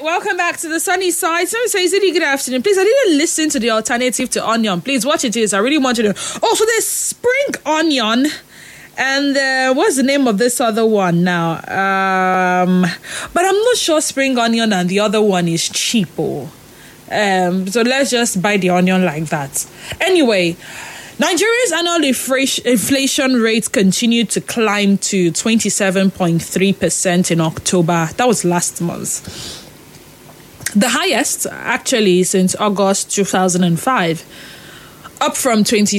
welcome back to the sunny side. Someone says, good afternoon. Please, I didn't listen to the alternative to onion. Please, what it is. I really want you to know. Oh, so there's spring onion. And what's the name of this other one now? But I'm not sure spring onion and the other one is cheapo. So let's just buy the onion like that. Anyway, Nigeria's annual inflation rate continued to climb to 27.3% in October. That was last month. The highest, actually, since August 2005. Up from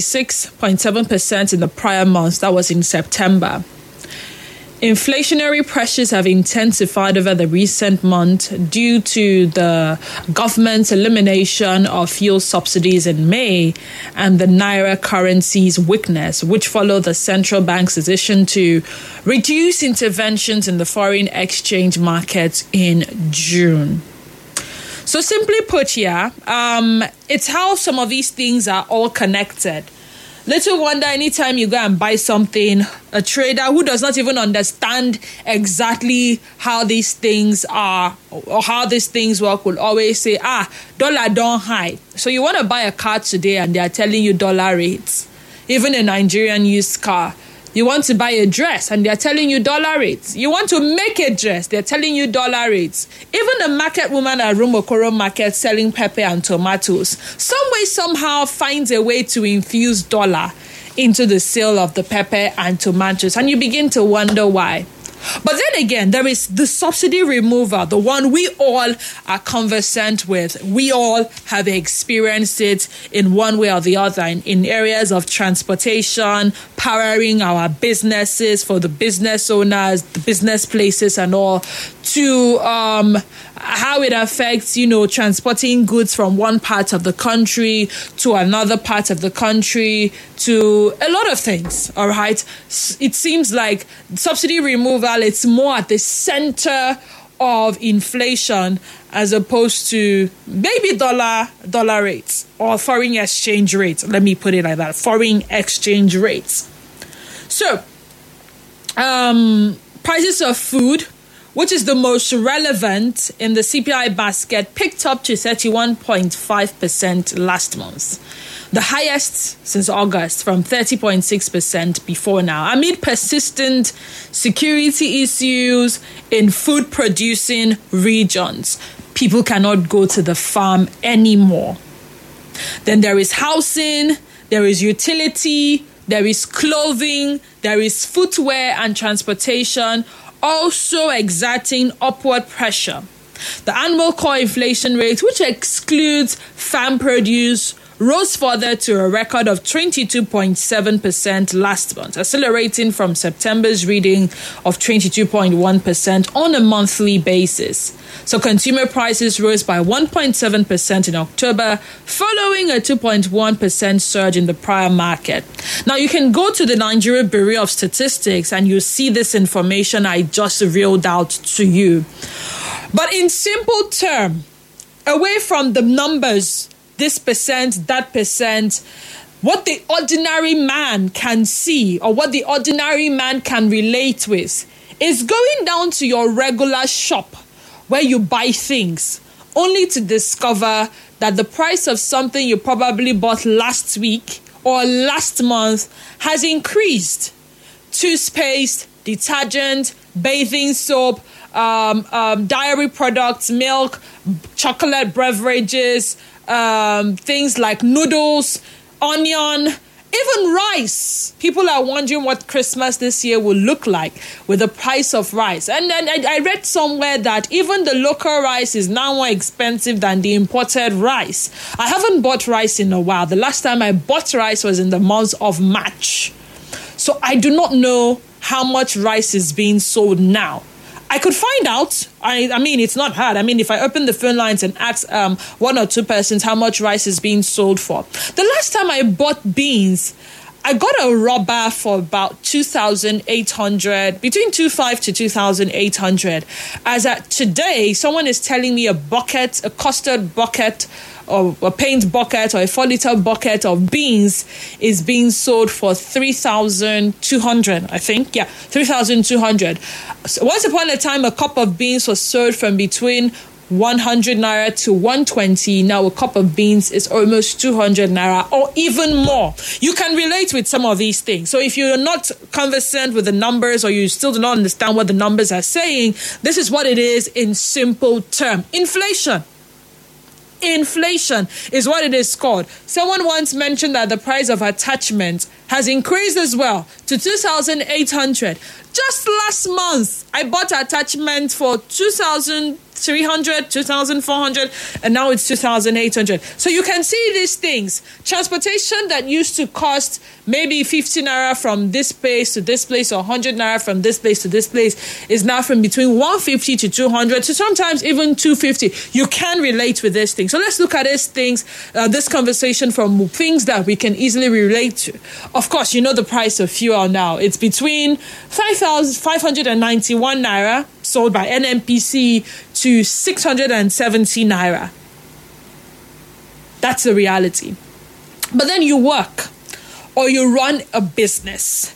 26.7% in the prior month. That was in September. Inflationary pressures have intensified over the recent month due to the government's elimination of fuel subsidies in May and the Naira currency's weakness, which followed the central bank's decision to reduce interventions in the foreign exchange markets in June. So simply put here, it's how some of these things are all connected. Little wonder anytime you go and buy something, a trader who does not even understand exactly how these things are or how these things work will always say, dollar don't high. So you want to buy a car today and they are telling you dollar rates. Even a Nigerian used car. You want to buy a dress and they're telling you dollar rates. You want to make a dress, they're telling you dollar rates. Even the market woman at Rumokoro Market selling pepper and tomatoes, some way, somehow finds a way to infuse dollar into the sale of the pepper and tomatoes. And you begin to wonder why. But then again, there is the subsidy removal, the one we all are conversant with. We all have experienced it in one way or the other in areas of transportation, powering our businesses for the business owners, the business places and all, to how it affects, transporting goods from one part of the country to another part of the country, to a lot of things, all right? It seems like subsidy removal, it's more at the center of inflation as opposed to maybe dollar rates or foreign exchange rates. Let me put it like that, foreign exchange rates. So, prices of food, which is the most relevant in the CPI basket, picked up to 31.5% last month. The highest since August, from 30.6% before now. Amid persistent security issues in food-producing regions, people cannot go to the farm anymore. Then there is housing, there is utility, there is clothing, there is footwear and transportation, also exerting upward pressure. The annual core inflation rate, which excludes farm produce, rose further to a record of 22.7% last month, accelerating from September's reading of 22.1% on a monthly basis. So consumer prices rose by 1.7% in October, following a 2.1% surge in the prior market. Now, you can go to the Nigeria Bureau of Statistics and you see this information I just reeled out to you. But in simple terms, away from the numbers, this percent, that percent, what the ordinary man can see or what the ordinary man can relate with is going down to your regular shop where you buy things, only to discover that the price of something you probably bought last week or last month has increased. Toothpaste, detergent, bathing soap, dairy products, milk, chocolate beverages, things like noodles, onion, even rice. People are wondering what Christmas this year will look like with the price of rice. And then I read somewhere that even the local rice is now more expensive than the imported rice. I haven't bought rice in a while. The last time I bought rice was in the month of March. So I do not know how much rice is being sold now. I could find out. I mean, it's not hard. I mean, if I open the phone lines and ask one or two persons how much rice is being sold for. The last time I bought beans, I got a rubber for about 2,800, between 2,500 to 2,800. As at today, someone is telling me a custard bucket, or a paint bucket, or a 4-liter bucket of beans is being sold for 3,200, I think. Yeah, 3,200. So once upon a time, a cup of beans was sold from between 100 naira to 120. Now a cup of beans is almost 200 naira or even more. You can relate with some of these things. So if you're not conversant with the numbers or you still do not understand what the numbers are saying, this is what it is in simple term. Inflation. Inflation is what it is called. Someone once mentioned that the price of attachment has increased as well to 2,800. Just last month, I bought attachment for 2,300, 2,400, and now it's 2,800. So you can see these things. Transportation that used to cost maybe 50 naira from this place to this place or 100 naira from this place to this place is now from between 150 to 200 to sometimes even 250. You can relate with this thing. So let's look at these things, this conversation from things that we can easily relate to. Of course, you know the price of fuel now. It's between 591 naira sold by NNPC to 670 naira. That's the reality. But then you work or you run a business.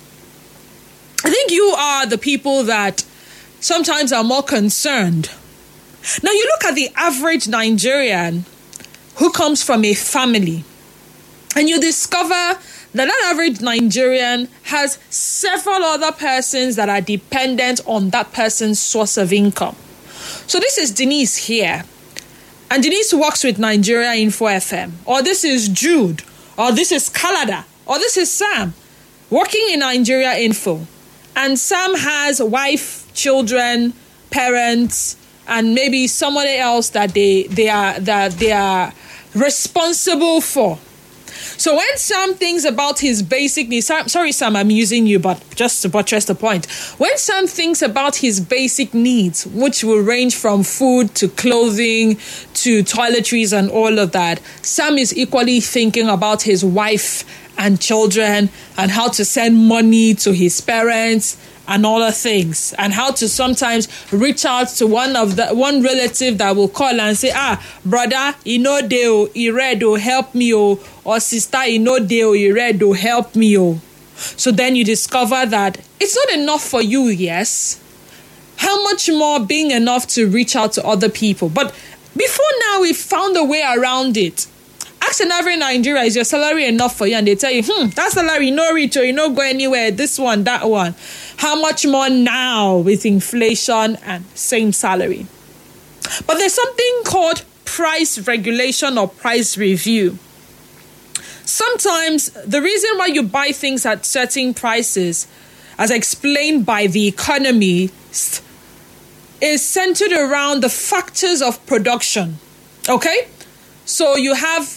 I think you are the people that sometimes are more concerned. Now you look at the average Nigerian who comes from a family and you discover that average Nigerian has several other persons that are dependent on that person's source of income. So this is Denise here. And Denise works with Nigeria Info FM. Or this is Jude. Or this is Kalada. Or this is Sam working in Nigeria Info. And Sam has wife, children, parents, and maybe somebody else that they are responsible for. So when Sam thinks about his basic needs, sorry Sam, I'm using you, but just to buttress the point. When Sam thinks about his basic needs, which will range from food to clothing to toiletries and all of that, Sam is equally thinking about his wife and children and how to send money to his parents and other things, and how to sometimes reach out to one relative that will call and say, brother, you read, help me, or sister, you read, help me. So then you discover that it's not enough for you, yes. How much more being enough to reach out to other people? But before now, we found a way around it. Ask an average Nigeria, is your salary enough for you? And they tell you, that salary, no reach, or you no go anywhere, this one, that one. How much more now with inflation and same salary? But there's something called price regulation or price review. Sometimes the reason why you buy things at certain prices, as explained by the economist, is centered around the factors of production. Okay? So you have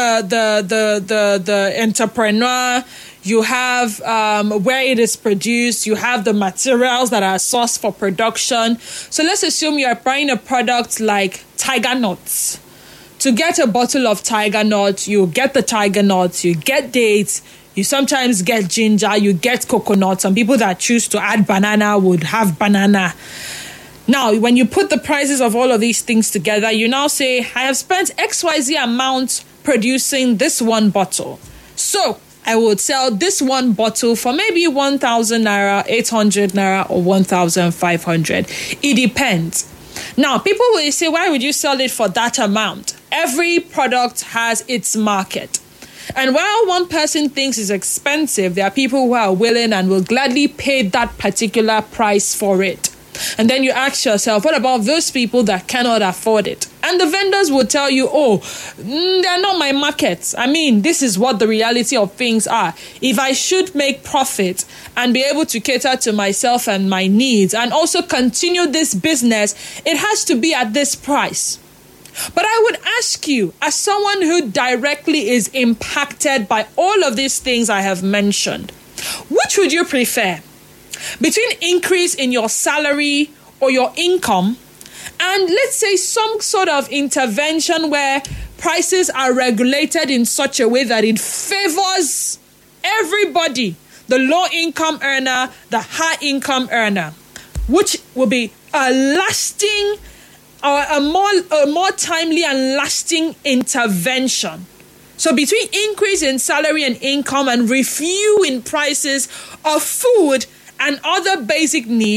the entrepreneur, you have where it is produced, you have the materials that are sourced for production. So let's assume you are buying a product like tiger nuts. To get a bottle of tiger nuts, you get the tiger nuts, you get dates, you sometimes get ginger, you get coconut. Some people that choose to add banana would have banana. Now, when you put the prices of all of these things together, you now say, I have spent XYZ amount producing this one bottle. So I would sell this one bottle for maybe 1,000 naira, 800 naira, or 1,500. It depends. Now, people will say, why would you sell it for that amount? Every product has its market. And while one person thinks it's expensive, there are people who are willing and will gladly pay that particular price for it. And then you ask yourself, what about those people that cannot afford it? And the vendors will tell you, they're not my market. I mean, this is what the reality of things are. If I should make profit and be able to cater to myself and my needs and also continue this business, it has to be at this price. But I would ask you, as someone who directly is impacted by all of these things I have mentioned, which would you prefer? Between increase in your salary or your income and let's say some sort of intervention where prices are regulated in such a way that it favors everybody, the low income earner, the high income earner, which will be a lasting or a more timely and lasting intervention. So between increase in salary and income and review in prices of food and other basic needs,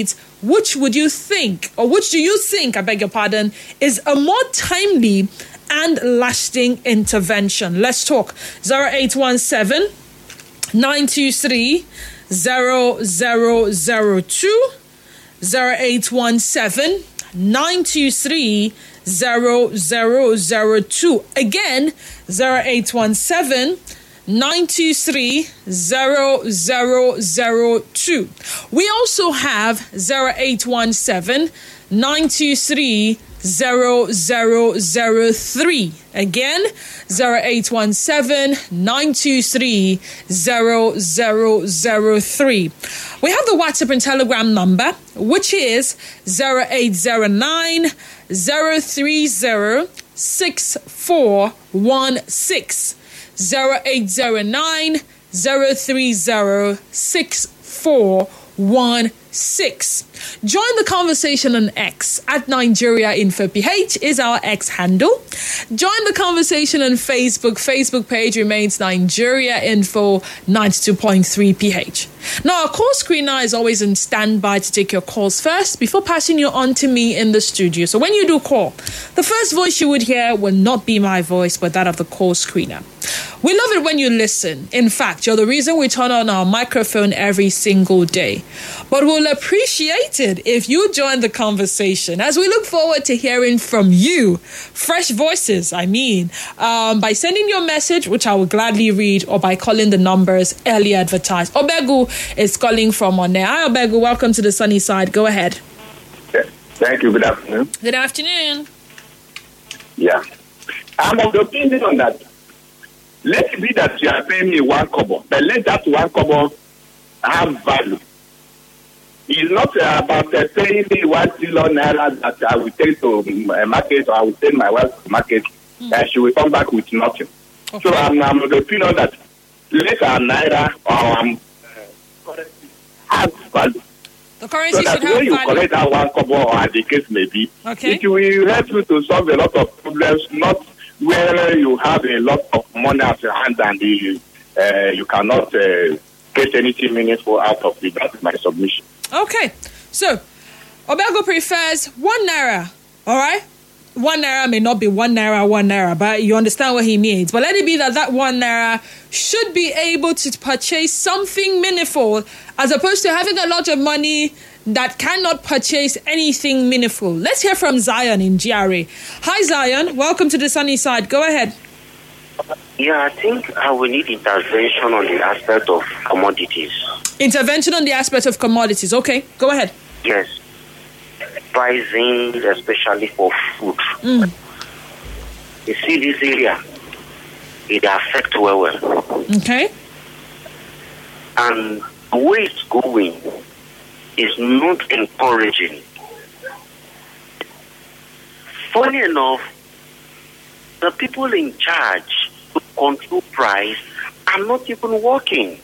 which would you think, or which do you think, I beg your pardon, is a more timely and lasting intervention? Let's talk. 0817 923 0002, 0817 923 0002. Again, 0817 923 0002. We also have 0817 923 0003. Again, 0817 923 0003. We have the WhatsApp and Telegram number, which is 0809 030 6416. 0809 030 6416. Join the conversation on X at Nigeria Info PH is our X handle. Join the conversation on Facebook. Facebook page remains Nigeria Info 92.3 PH. Now, our call screener is always in standby to take your calls first before passing you on to me in the studio. So when you do call, the first voice you would hear will not be my voice, but that of the call screener. We love it when you listen. In fact, you're the reason we turn on our microphone every single day. But we'll appreciate it if you join the conversation as we look forward to hearing from you. Fresh voices, by sending your message, which I will gladly read, or by calling the numbers early advertised. Obegu is calling from on there. Hi, Obegu. Welcome to the sunny side. Go ahead. Thank you. Good afternoon. Good afternoon. Yeah. I'm of the opinion that let it be that you are paying me 1 kobo, but let that 1 kobo have value. It's not about paying me 1 billion naira that I will take to market, or I will send my wife to market, and she will come back with nothing. Okay. So I'm of the opinion that let our naira or currency have value. The currency so that should have when you value. collect that 1 kobo, or as the case may be, okay, it will help you to solve a lot of problems, not where you have a lot of money at your hand and you cannot get anything meaningful out of it. That's my submission. Okay. So, Obego prefers 1 naira. All right? 1 naira may not be 1 naira, but you understand what he means. But let it be that 1 naira should be able to purchase something meaningful, as opposed to having a lot of money that cannot purchase anything meaningful. Let's hear from Zion in GRA. Hi, Zion. Welcome to the sunny side. Go ahead. Yeah, I think we need intervention on the aspect of commodities. Intervention on the aspect of commodities. Okay, go ahead. Yes. Pricing, especially for food. You see this area, it affects well. Okay. And the way it's going is not encouraging. Funny enough, the people in charge to control price are not even working.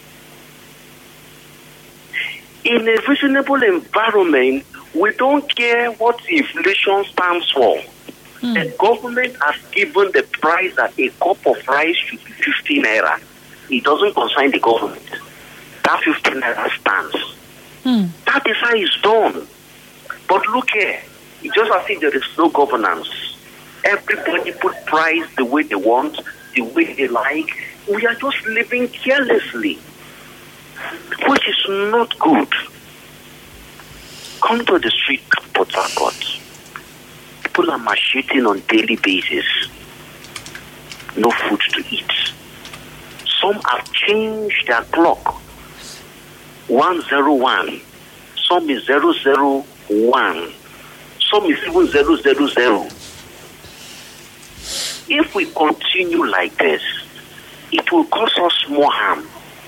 In a reasonable environment, we don't care what inflation stands for. The government has given the price that a cup of rice should be 15 naira. It doesn't concern the government. That 15 naira stands. That is how it's done. But look here, it's just as if there is no governance. Everybody put price the way they want, the way they like. We are just living carelessly, which is not good. Come to the street, Port Harcourt. People are macheting on daily basis. No food to eat. Some have changed their clock. 101. Some is 001. Some is even 000. If we continue like this, it will cause us more harm.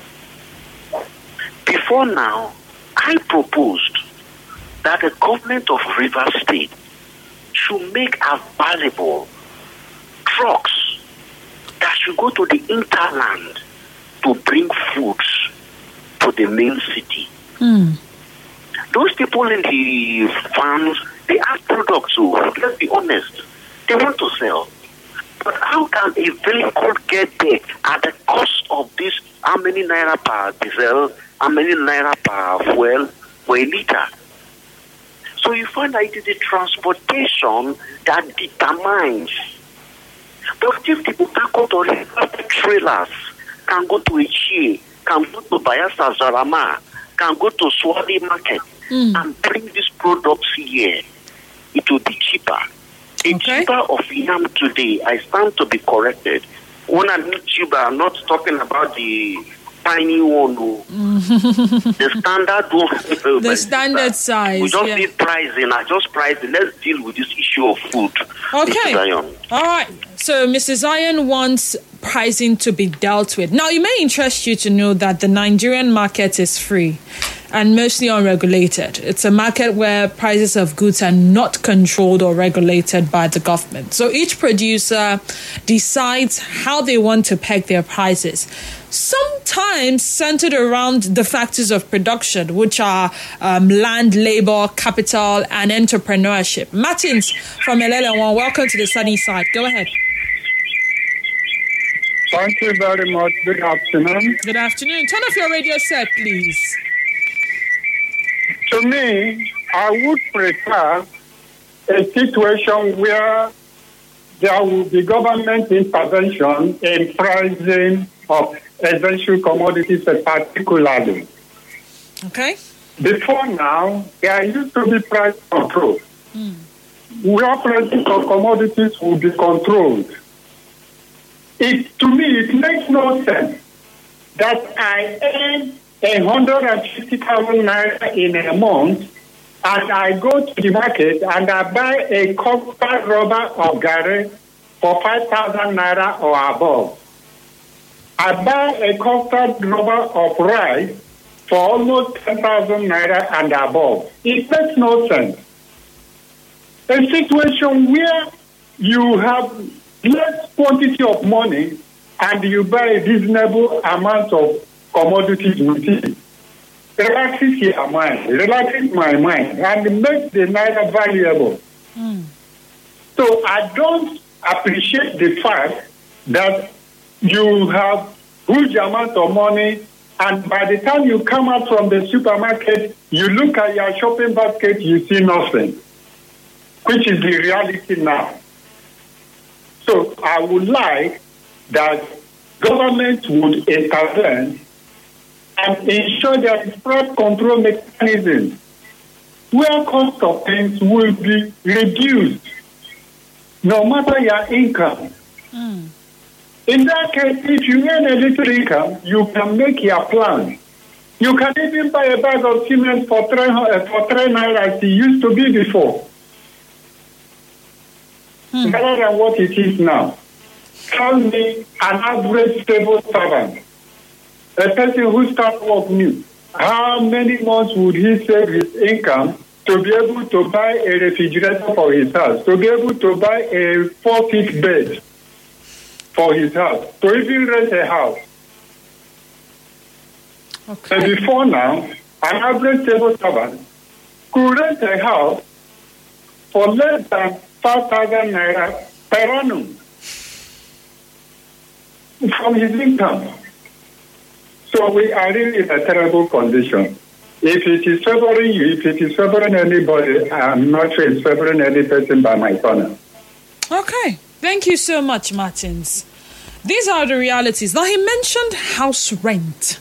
Before now, I proposed that the government of Rivers State should make available trucks that should go to the hinterland to bring foods to the main city. Those people in the farms, they have products, so let's be honest, they want to sell. But how can a vehicle get there at the cost of this? How many naira per diesel? How many naira per fuel per liter? So you find that it is the transportation that determines. But if the Butako trailers can go to Ichi, can go to Bayelsa Zarama, can go to Swadi Market and bring these products here, it will be cheaper. A tuber of yam today, I stand to be corrected. When I mean tuber, I'm not talking about the tiny one, the standard one. The standard size. We just need pricing. I just pricing. Let's deal with this issue of food. Okay. All right. So Mr. Zion wants pricing to be dealt with. Now, it may interest you to know that the Nigerian market is free and mostly unregulated. It's a market where prices of goods are not controlled or regulated by the government. So each producer decides how they want to peg their prices, sometimes centered around the factors of production, which are land, labor, capital, and entrepreneurship. Martins from Elele1, welcome to the sunny side. Go ahead. Thank you very much. Good afternoon. Good afternoon. Turn off your radio set, please. To me, I would prefer a situation where there will be government intervention in pricing of essential commodities particularly. Okay. Before now, there used to be price control. Where prices of commodities will be controlled. To me, it makes no sense that I earn 150,000 naira in a month and I go to the market and I buy a copper rubber of garri for 5,000 naira or above. I buy a copper rubber of rice for almost 10,000 naira and above. It makes no sense. A situation where you have less quantity of money and you buy a reasonable amount of commodities with it relaxes your mind, relaxes my mind, and makes the naira valuable. So I don't appreciate the fact that you have huge amount of money and by the time you come out from the supermarket, you look at your shopping basket, you see nothing, which is the reality now. So I would like that government would intervene and ensure there is price control mechanism where cost of things will be reduced no matter your income. In that case, if you earn a little income, you can make your plan. You can even buy a bag of cement for 3 naira as it used to be before. Better than what it is now. Tell me an average civil servant, a person who starts work new, how many months would he save his income to be able to buy a refrigerator for his house, to be able to buy a 4-feet bed for his house, to even rent a house? Okay. And before now, an average civil servant could rent a house for less than 5,000 naira per annum from his income. So we are really in a terrible condition. If it is favoring you, if it is favoring anybody, I'm not sure it's favoring any person by my corner. Okay. Thank you so much, Martins. These are the realities. Now, he mentioned house rent.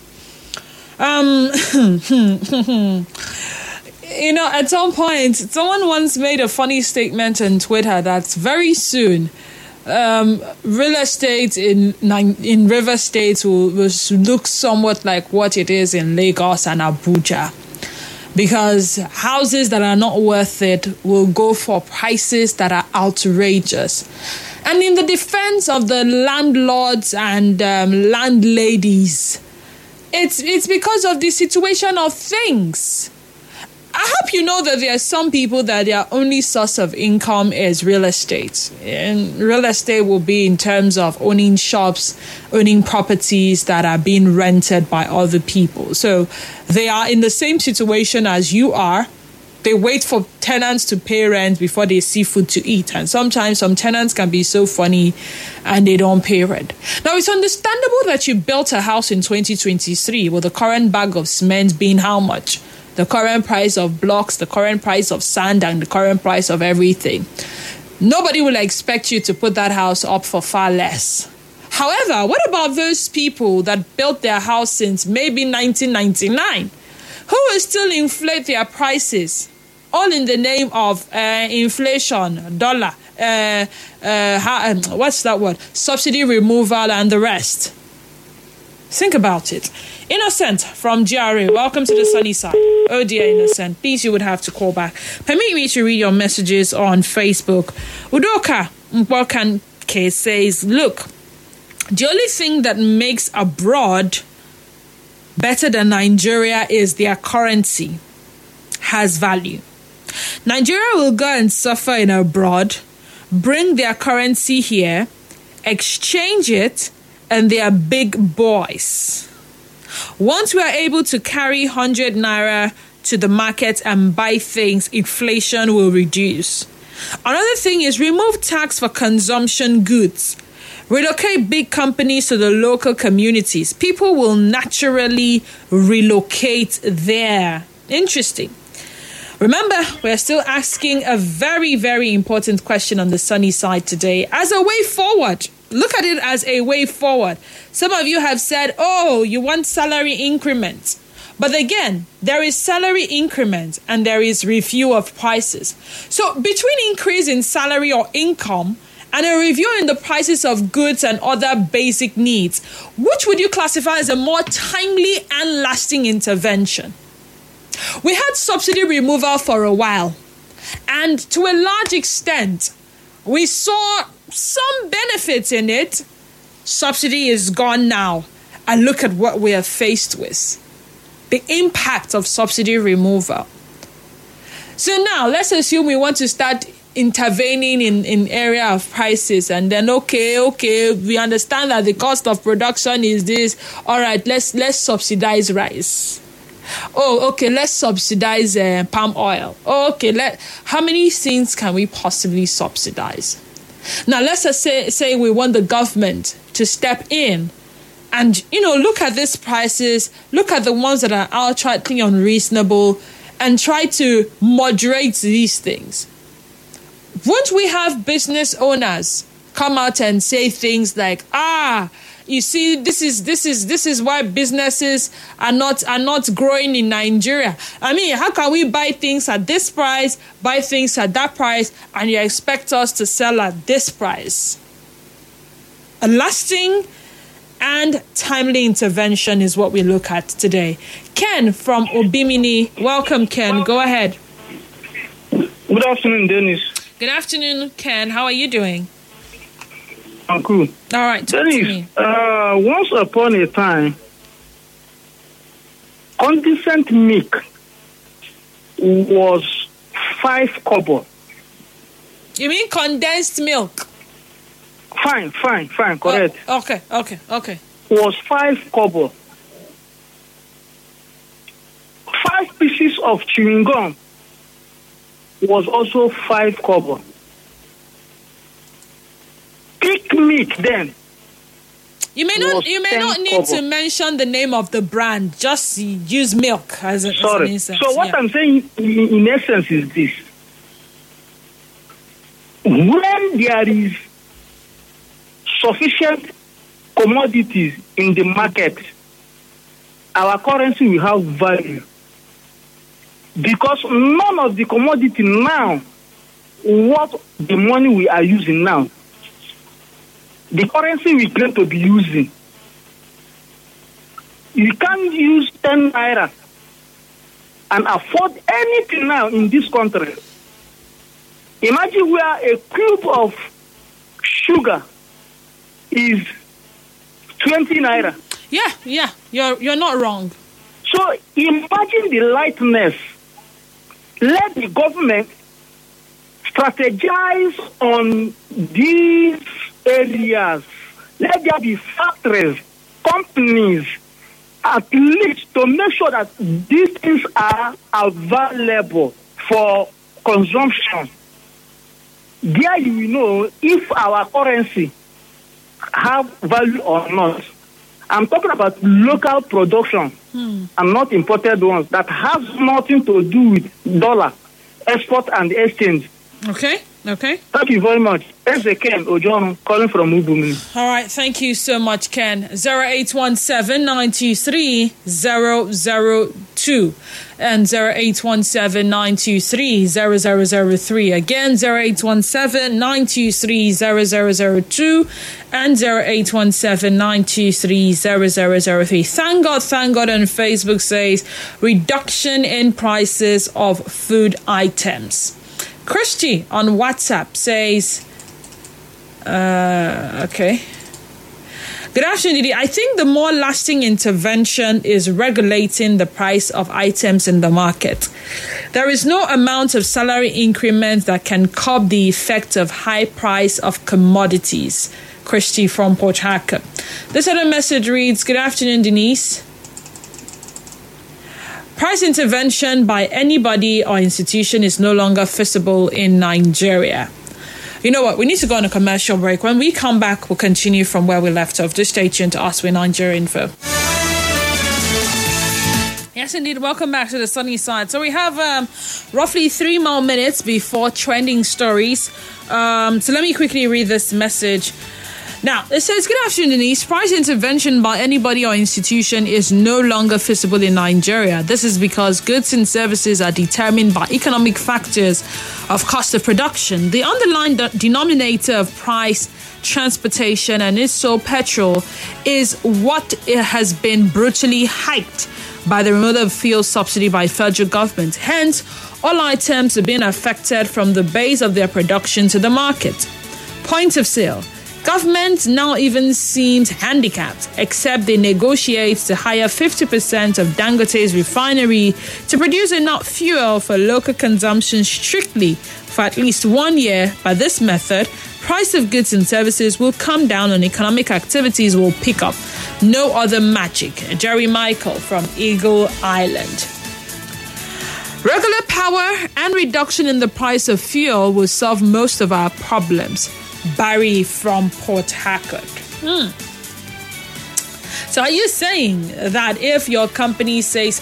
At some point, someone once made a funny statement on Twitter that very soon, real estate in River State will look somewhat like what it is in Lagos and Abuja. Because houses that are not worth it will go for prices that are outrageous. And in the defense of the landlords and landladies, it's because of the situation of things. I hope you know that there are some people that their only source of income is real estate. And real estate will be in terms of owning shops, owning properties that are being rented by other people. So they are in the same situation as you are. They wait for tenants to pay rent before they see food to eat. And sometimes some tenants can be so funny and they don't pay rent. Now, it's understandable that you built a house in 2023 with the current bag of cement being how much? the current price of blocks, the current price of sand, and the current price of everything. Nobody will expect you to put that house up for far less. However, what about those people that built their house since maybe 1999, who will still inflate their prices, all in the name of inflation, dollar, what's that word? Subsidy removal and the rest? Think about it. Innocent from GRA, welcome to the sunny side. Oh dear, Innocent, please, you would have to call back. Permit me to read your messages on Facebook. Udoka Mpokanke says, look, the only thing that makes abroad better than Nigeria is their currency has value. Nigeria will go and suffer in abroad, bring their currency here, exchange it, and they are big boys. Once we are able to carry 100 naira to the market and buy things, inflation will reduce. Another thing is remove tax for consumption goods. Relocate big companies to the local communities. People will naturally relocate there. Interesting. Remember, we're still asking a very, very important question on the sunny side today as a way forward. Look at it as a way forward. Some of you have said, oh, you want salary increment. But again, there is salary increment and there is review of prices. So between increase in salary or income and a review in the prices of goods and other basic needs, which would you classify as a more timely and lasting intervention? We had subsidy removal for a while, and to a large extent, we saw some benefits in it. Subsidy is gone now, and look at what we are faced with. The impact of subsidy removal. So now, let's assume we want to start intervening in area of prices, and then okay, we understand that the cost of production is this. All right, let's subsidize rice. Oh, okay, let's subsidize palm oil. Oh, okay, how many things can we possibly subsidize? Now, let's just say we want the government to step in and, look at these prices, look at the ones that are outrightly unreasonable, and try to moderate these things. Won't we have business owners come out and say things like, you see, this is why businesses are not growing in Nigeria. I mean, how can we buy things at this price, buy things at that price, and you expect us to sell at this price? A lasting and timely intervention is what we look at today. Ken from Obimini, welcome, Ken. Go ahead. Good afternoon, Dennis. Good afternoon, Ken. How are you doing? I'm cool. All right, talk to me. Once upon a time, condensed milk was 5 kobo. You mean condensed milk? Fine, correct. Okay. Was 5 kobo. 5 pieces of chewing gum was also 5 kobo. Peak milk then. You may not need to mention the name of the brand. Just use milk as an instance. So what I'm saying in essence is this. When there is sufficient commodities in the market, our currency will have value. Because none of the commodity now, what the money we are using now, the currency we claim to be using, you can't use 10 naira and afford anything now in this country. Imagine where a cube of sugar is 20 naira. Yeah, you're not wrong. So imagine the lightness. Let the government strategize on these areas. Let there be factories, companies, at least to make sure that these things are available for consumption. There you will know if our currency have value or not. I'm talking about local production. and not imported ones that has nothing to do with dollar, export and exchange. Okay. Thank you very much. It's Ken Ojono calling from Ubumi. All right. Thank you so much, Ken. 0817-923-002 and 0817-923-0003. Again, 0817-923-0002 and 0817-923-0003. Thank God on Facebook says reduction in prices of food items. Christy on WhatsApp says, okay. Good afternoon, Didi. I think the more lasting intervention is regulating the price of items in the market. There is no amount of salary increment that can curb the effect of high price of commodities. Christy from Port Harcourt. This other message reads, good afternoon, Denise. Price intervention by anybody or institution is no longer feasible in Nigeria. You know what? We need to go on a commercial break. When we come back, we'll continue from where we left off. Just stay tuned to us with Nigeria Info. Yes, indeed. Welcome back to the sunny side. So we have roughly 3 more minutes before trending stories. So let me quickly read this message. Now, it says, good afternoon, Denise. Price intervention by anybody or institution is no longer feasible in Nigeria. This is because goods and services are determined by economic factors of cost of production. The underlying denominator of price, transportation, and its so petrol is what has been brutally hiked by the removal of fuel subsidy by federal government. Hence, all items are being affected from the base of their production to the market. Point of sale. Government now even seems handicapped, except they negotiate to hire 50% of Dangote's refinery to produce enough fuel for local consumption strictly for at least 1 year. By this method, price of goods and services will come down and economic activities will pick up. No other magic. Jerry Michael from Eagle Island. Regular power and reduction in the price of fuel will solve most of our problems. Barry from Port Harcourt. So are you saying that if your company says,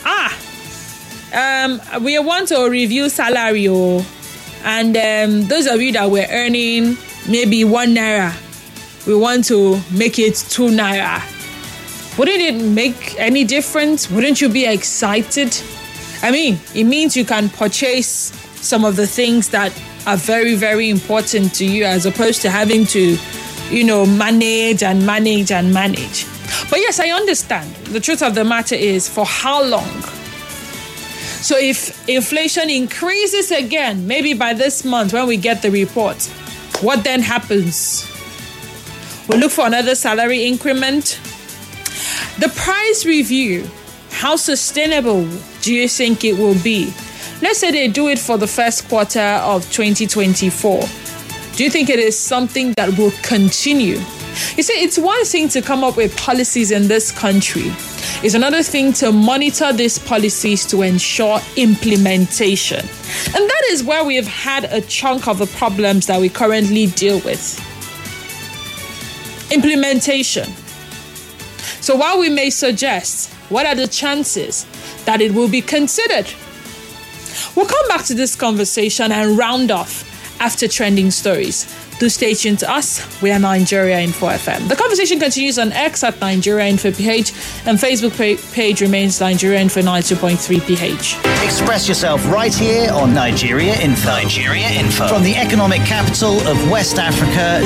we want to review salary, and those of you that were earning maybe 1 naira, we want to make it 2 naira. Wouldn't it make any difference? Wouldn't you be excited? I mean, it means you can purchase some of the things that are very, very important to you as opposed to having to, manage. But yes, I understand. The truth of the matter is, for how long? So if inflation increases again, maybe by this month when we get the report, what then happens? We'll look for another salary increment. The price review, how sustainable do you think it will be? Let's say they do it for the first quarter of 2024. Do you think it is something that will continue? You see, it's one thing to come up with policies in this country. It's another thing to monitor these policies to ensure implementation. And that is where we have had a chunk of the problems that we currently deal with. Implementation. So while we may suggest, what are the chances that it will be considered? We'll come back to this conversation and round off after trending stories. Do stay tuned to us. We are Nigeria Info FM. The conversation continues on X at Nigeria Info PH and Facebook page remains Nigeria Info 92.3 PH. Express yourself right here on Nigeria Info. Nigeria Info. From the economic capital of West Africa.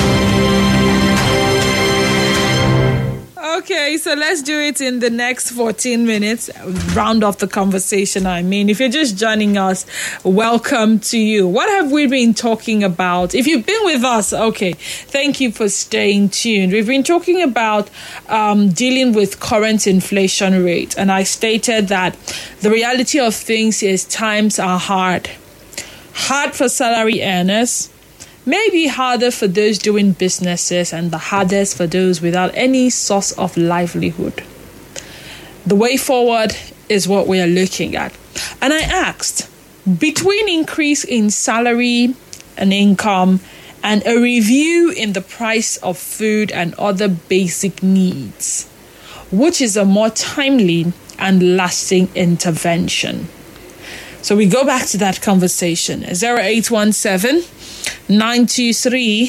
Okay, so let's do it in the next 14 minutes. Round off the conversation, I mean. If you're just joining us, welcome to you. What have we been talking about? If you've been with us, okay, thank you for staying tuned. We've been talking about dealing with current inflation rate. And I stated that the reality of things is times are hard. Hard for salary earners. Maybe harder for those doing businesses and the hardest for those without any source of livelihood. The way forward is what we are looking at. And I asked, between increase in salary and income and a review in the price of food and other basic needs, which is a more timely and lasting intervention. So we go back to that conversation. 0817 923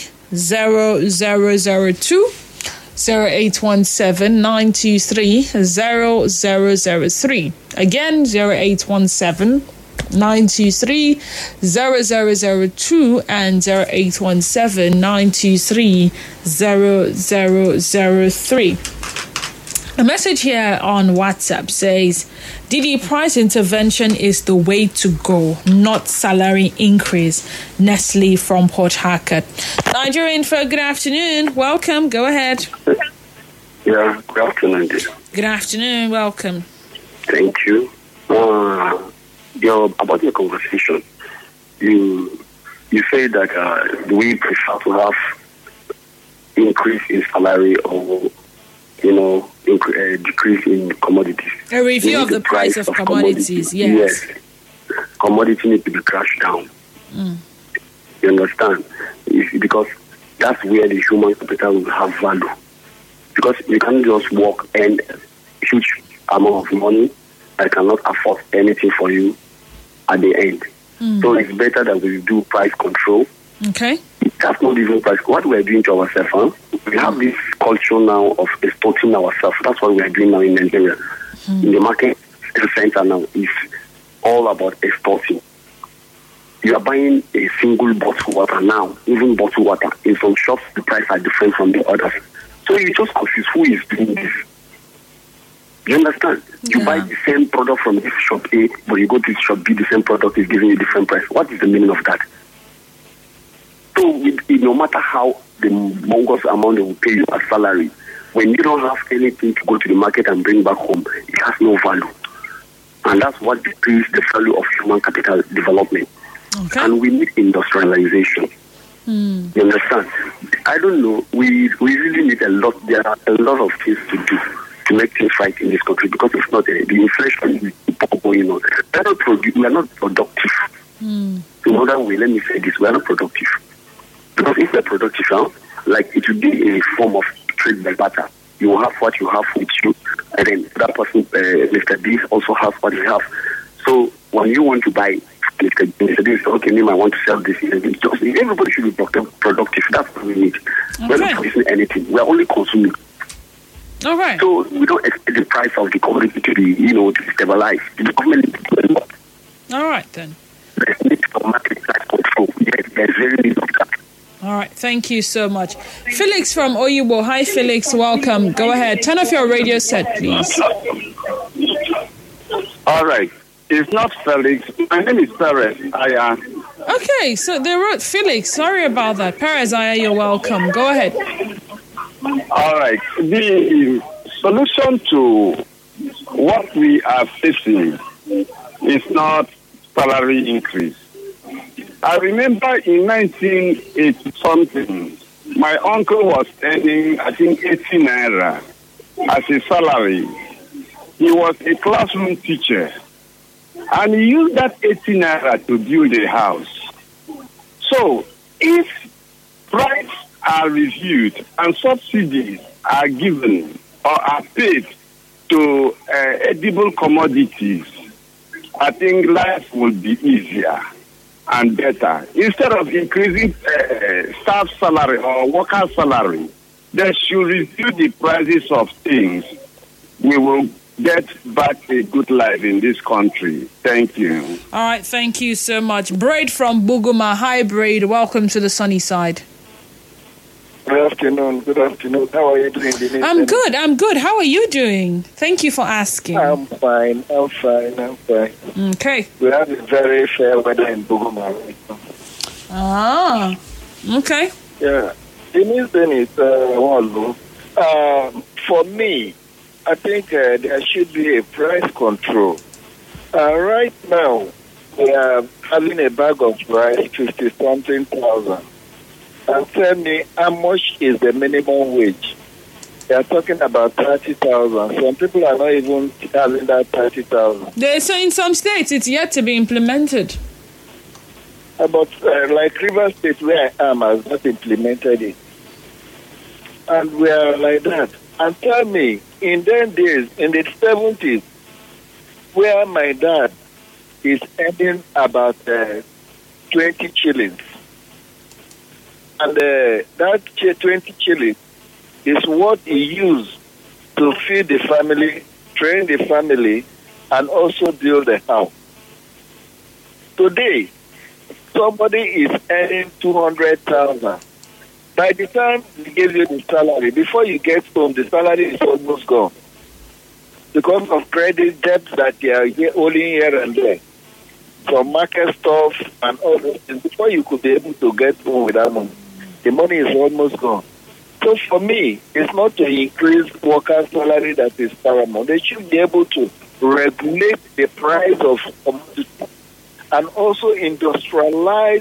0002. 0817 923 0003. Again, 0817 923 0002 and 0817 923 0003. A message here on WhatsApp says, Didi, price intervention is the way to go, not salary increase. Nestle from Port Harcourt. Nigeria Info, good afternoon. Welcome. Go ahead. Yeah, good afternoon, dear. Good afternoon. Welcome. Thank you. About your conversation, you say that we prefer to have increase in salary or decrease in commodities. A review of the price of commodities, yes. Commodity need to be crashed down. You understand? Because that's where the human capital will have value. Because you can't just work and huge amount of money that cannot afford anything for you at the end. So it's better that we do price control. Okay. That's not even price. What we're doing to ourselves, we have this culture now of extorting ourselves. That's what we're doing now in Nigeria. In the market center now is all about extorting. You are buying a single bottle water now, even bottle water. In some shops, the price are different from the others. So you just confuse who is doing this. You understand? You buy the same product from this shop A, but you go to this shop B, the same product is giving you a different price. What is the meaning of that? So no matter how the mongoose amount they will pay you as salary, when you don't have anything to go to the market and bring back home, it has no value. And that's what decreases the value of human capital development. Okay. And we need industrialization. You understand? I don't know. We really need a lot. There are a lot of things to do to make things right in this country, because if not, the inflation is going on. We are not productive. In other way, let me say this: we are not productive. Because if we're productive now, like it would be a form of trade by barter. You will have what you have with you, and then that person, Mr. B, also has what he has. So when you want to buy Mr. B, okay, I want to sell this. Everybody should be productive. That's what we need. Okay. We're not producing anything. We're only consuming. All right. So we don't expect the price of the commodity to be, to stabilize. The government needs to do a lot. All right, then. There's need for market price control. Yes, there's very need of that. All right, thank you so much. Felix from Oyibo. Hi, Felix. Welcome. Go ahead. Turn off your radio set, please. All right. It's not Felix. My name is Perez. Okay, so they wrote Felix. Sorry about that. Perez, you're welcome. Go ahead. All right. The solution to what we are facing is not salary increase. I remember in 1980-something, my uncle was earning, I think, 80 naira as a salary. He was a classroom teacher, and he used that 80 naira to build a house. So, if prices are reviewed and subsidies are given or are paid to edible commodities, I think life will be easier and better. Instead of increasing staff salary or worker salary, they should review the prices of things. We will get back a good life in this country. Thank you. All right, thank you so much. Braid from Buguma. Hi, Braid. Welcome to the sunny side. Good afternoon. Good afternoon. How are you doing? I'm good. How are you doing? Thank you for asking. I'm fine. Okay. We have a very fair weather in Buguma right now. Okay. Yeah. The new thing is, for me, I think there should be a price control. Right now, we are having a bag of rice, 50-something thousand. And tell me, how much is the minimum wage? They are talking about 30,000. Some people are not even having that 30,000. So in some states, it's yet to be implemented. But like River State, where I am, has not implemented it. And we are like that. And tell me, in them days, in the 70s, where my dad is earning about 20 shillings. And that 20 shillings is what he used to feed the family, train the family, and also build the house. Today, somebody is earning 200,000. By the time they give you the salary, before you get home, the salary is almost gone. Because of credit debt that they are holding here and there, from market stuff and all those things, before you could be able to get home with that money, the money is almost gone. So for me, it's not to increase workers' salary that is paramount. They should be able to regulate the price of commodities and also industrialize.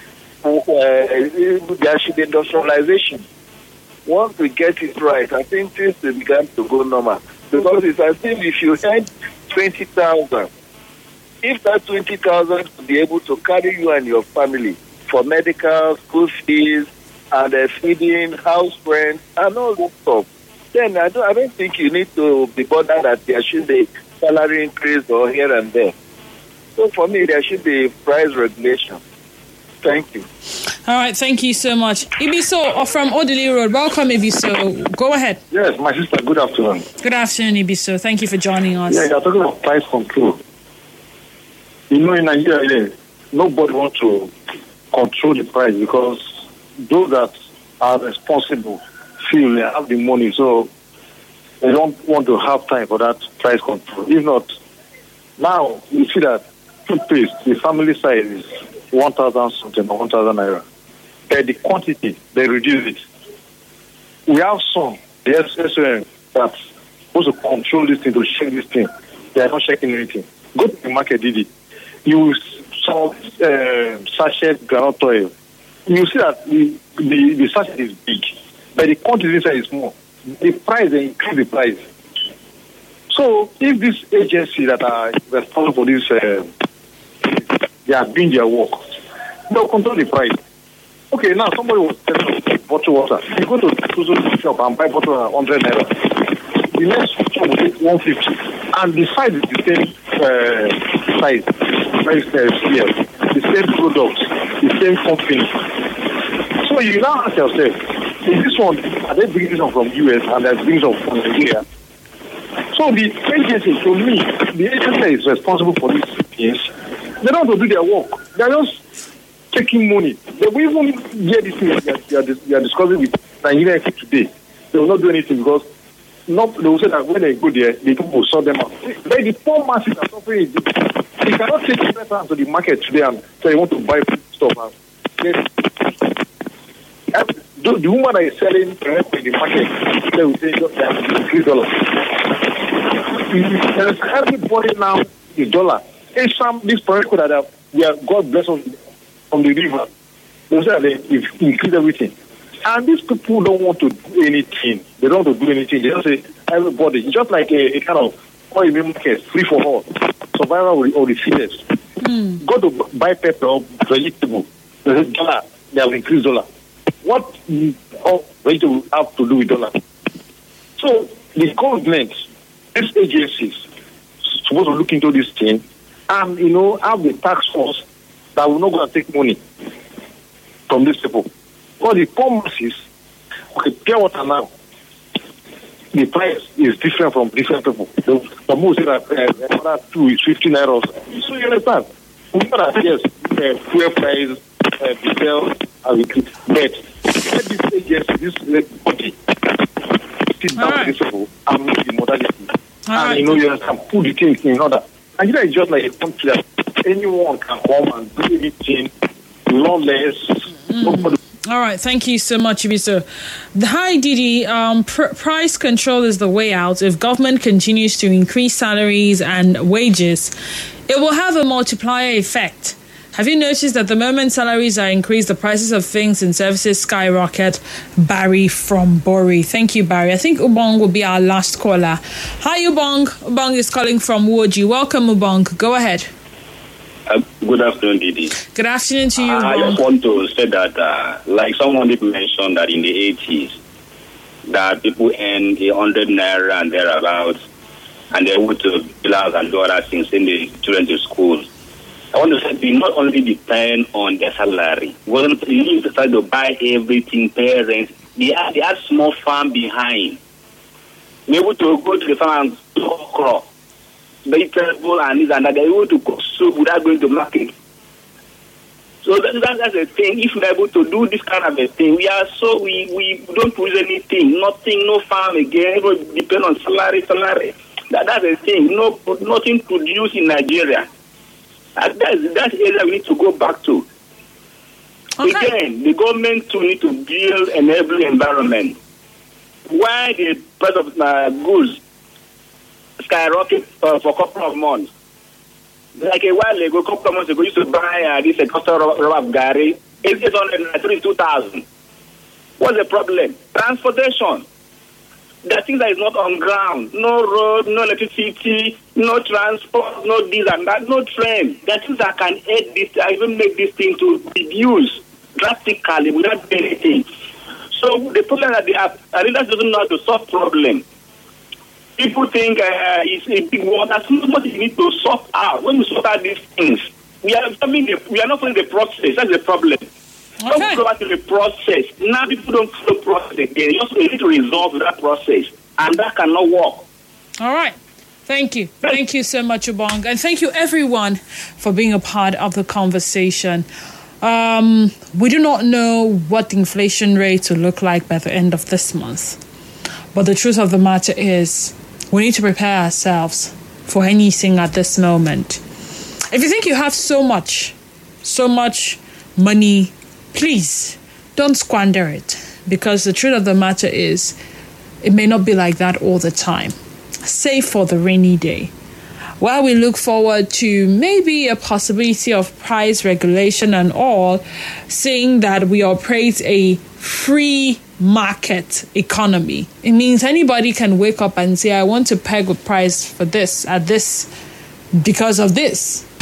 There should be industrialization. Once we get it right, I think things will begin to go normal. Because it's as if you earn 20,000, if that 20,000 to be able to carry you and your family for medical, school fees, and feeding, house rent, and all that stuff, then I don't think you need to be bothered that there should be salary increase or here and there. So for me, there should be price regulation. Thank you. All right, thank you so much. Ibiso from Odili Road. Welcome, Ibiso. Go ahead. Yes, my sister, good afternoon. Good afternoon, Ibiso. Thank you for joining us. Yeah, you're talking about price control. You know, in Nigeria, nobody wants to control the price because those that are responsible feel they have the money, so they don't want to have time for that price control. If not, now you see that toothpaste, the family size is 1,000 something or 1,000 naira. But the quantity, they reduce it. We have some, the SSM, that's supposed to control this thing, to check this thing. They are not checking anything. Go to the market, Didi. You saw sachet granite oil. You see that the sachet is big, but the quantity inside is small. The price, they increase the price. So if this agency that are responsible for this, they are doing their work, they'll control the price. Okay, now somebody was selling bottled water. You go to the shop and buy bottle at 100 naira. The next shop will take 150, and the size is the same size, very clear, the same product, the same company. So you now ask yourself, is this one, are they bringing this one from US and they're bringing this one from Nigeria? So the agency, to me, the agency is responsible for these things. They don't have to do their work. They're just taking money. They will even get this thing they are discussing with Nigeria today. They will not do anything because they will say that when they go there, the people will sort them out. But the poor masses are suffering. They cannot take the person to the market today and say they want to buy stuff. The woman that is selling in the market, they will say $3. Everybody now is dollar. This product that we are, God bless us from the river, they say they increase everything. And these people don't want to do anything. They don't want to do anything. They just say everybody, just like a kind of oil market, free for all, survival or the fittest. Go to buy pepper or vegetable. They say dollar, they have increased dollar. What all vegetable have to do with dollar? So the government, these agencies, supposed to look into this thing and, have the tax force that will not going to take money from these people. Because the poor masses, pure water now, the price is different from different people. The most say that another 2 is 15 naira. So you understand? We know that, yes, fuel price, diesel, have increased. But let this agency, this body, sit down with these people and make the modality. And, you understand, put the things in order. Nigeria is just like a country that anyone can come and do anything, lawless. All right, thank you so much, Ibiso. Hi, Didi. Price control is the way out. If government continues to increase salaries and wages, it will have a multiplier effect. Have you noticed that the moment salaries are increased, the prices of things and services skyrocket? Barry from Bori. Thank you, Barry. I think Ubong will be our last caller. Hi, Ubong. Ubong is calling from Woji. Welcome, Ubong. Go ahead. Good afternoon, Didi. Good afternoon to you, Ubong. I just want to say that, like someone did mention that in the 80s, that people earn 100 naira and thereabouts, and they're able to bill out and do other things, send the children to school. I want to say we not only depend on their salary. We need to try to buy everything, parents. They have small farm behind. We're able to go to the farm and grow crop, vegetable and this and that. They're able to cook soup without going to market. So that's the thing. If we're able to do this kind of a thing, we don't produce anything, nothing, no farm again. We depend on salary. That's the thing. Nothing produced in Nigeria. That's the area we need to go back to. Okay. Again, the government too need to build an enabling environment. Why the price of goods skyrocket for a couple of months? Like a while ago, a couple of months ago, we used to buy this custom rubber of Gary. It's 832,000. What's the problem? Transportation. The thing that is not on ground, no road, no electricity, no transport, no this and that, no train. The things that can aid this, even make this thing to reduce drastically without anything. So the problem that they have, leaders doesn't know how to solve problem. People think it's a big one. That's not what you need to sort out. When we sort out these things, we are not following the process. That's the problem. Okay. Don't go back to the process. Now people don't follow the process again. You also need to resolve that process, and that cannot work. All right. Thank you. Thank you so much, Obong. And thank you, everyone, for being a part of the conversation. We do not know what the inflation rate will look like by the end of this month. But the truth of the matter is, we need to prepare ourselves for anything at this moment. If you think you have so much money, please don't squander it, because the truth of the matter is it may not be like that all the time. Save for the rainy day. While we look forward to maybe a possibility of price regulation and all, saying that we operate a free market economy, it means anybody can wake up and say, I want to peg a price for this at this because of this.